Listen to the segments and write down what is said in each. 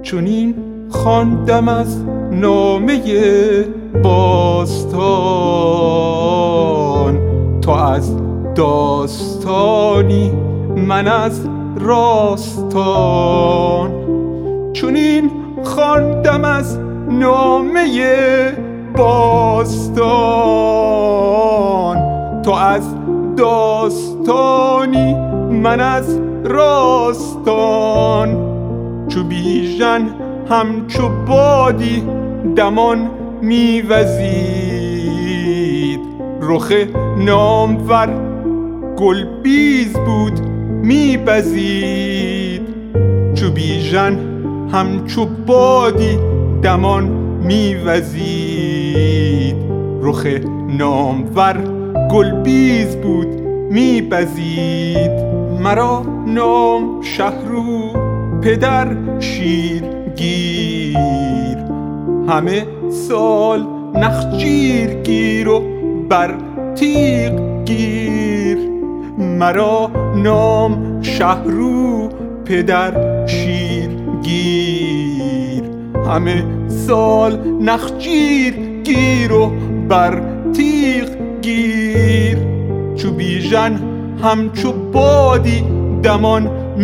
چنین خواندم از نامه باستان، تو از داستانی من از راستان. چنین خواندم از نامه باستان، تو از داستانی من از راستان. چو بیژن همچو بادی دمان میوزید، رخ نامور گلبیز بود میبزید. چو بیژن همچو بادی دمان میوزید، رخ نامور گلبیز بود میبزید. مرا نام شهرو پدر شیرگیر، همه سال نخجیر گیر و بر تیغ گیر. مرا نام شهرو پدر شیرگیر، همه سال نخجیر گیر و بر تیغ گیر. چو بیژن همچو بادی دمان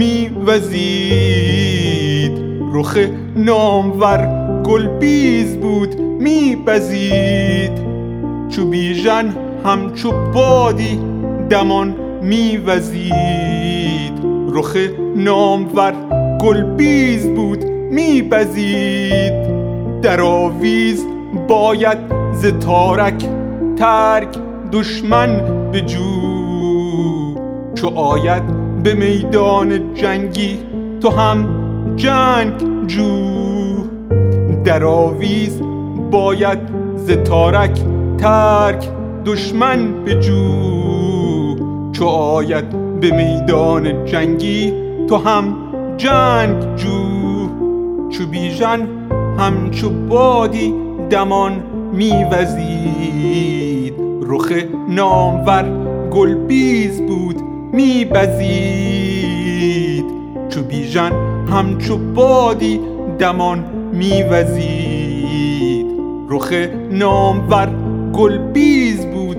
میوزید، رخ نامور گلبیز بود میبزید. چو بیژن همچو بادی دمان میوزید، رخ نامور گلبیز بود میبزید. در آویز باید ز تارک ترک دشمن بجو، چو آید به میدان جنگی تو هم جنگ جو. در آویز باید ز تارک ترک دشمن بجو، چو آید به میدان جنگی تو هم جنگ جو. چو بیژن همچو بادی دمان میوزید، رخ نامور گلبیز بود میبزید. چو بیژن همچو بادی دمان میوزید، رخ نامور گلبیز بود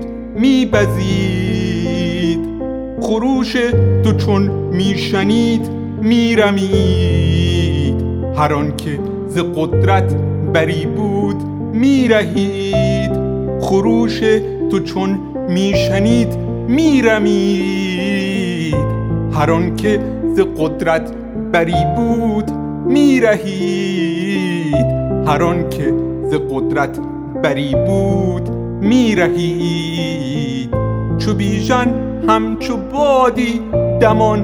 میبزید. خروش تو چون میشنید میرمید، هر آن که ز قدرت بری بود میرهید. خروش تو چون میشنید میرمید، هر آن که ز قدرت بری بود میرهید. هر آن که ز قدرت بری بود میرهید. چو بیژن همچو بادی دمان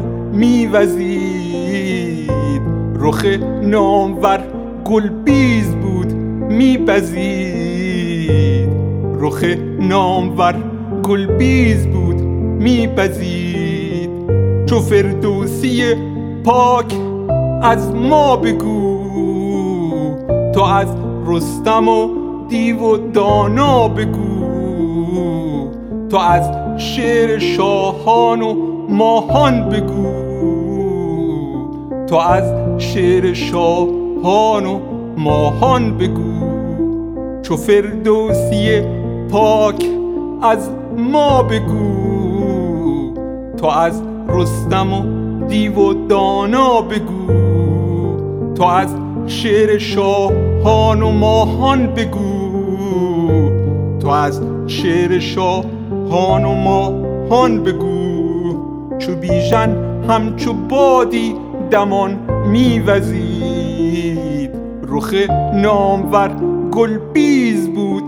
میوزید، رخ نامور گلبیز بود میبزید. رخ نامور گلبیز بود میبزید. چو فردوسی پاک از ما بگو، تو از رستم و دیو و دانا بگو. تو از شعر شاهان و ماهان بگو، تو از شعر شاهان و ماهان بگو. چو فردوسی پاک از ما بگو، تو از رستم و دیو و دانا بگو. تو از شعر شاهان و ماهان بگو، تو از شعر شاهان و ماهان بگو. چو بیژن همچو بادی دمان میوزید، رخ نامور گلبیز بود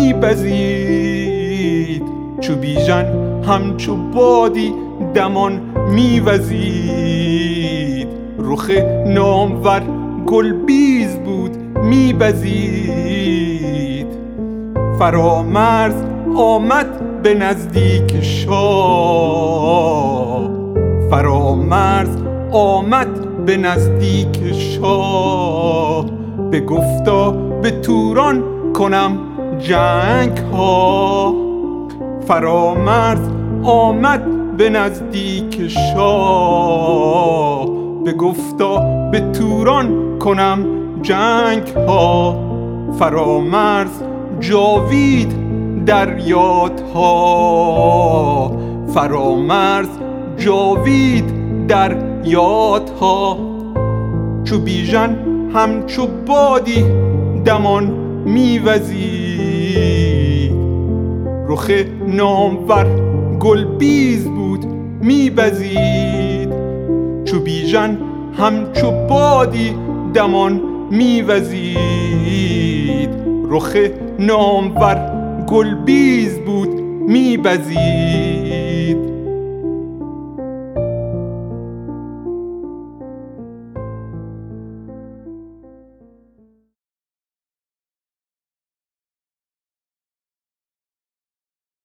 میبزید. چو بیژن همچو بادی دمان میوزید، رخ نامور گلبیز بود میبزید. فرامرز آمد به نزدیک شاه، فرامرز آمد به نزدیک شاه. بگفتا به توران کنم جنگ ها. فرامرز آمد به نزدیک شاه، بگفتا به توران کنم جنگ ها، فرامرز جاوید در یادها، فرامرز جاوید در یادها. چو بیژن همچو بادی دمان میوزید، رخ نامور گلبیز بود میبزید. چو بیژن همچو بادی دمان میوزید، رخ نامور گلبیز بود میبزید.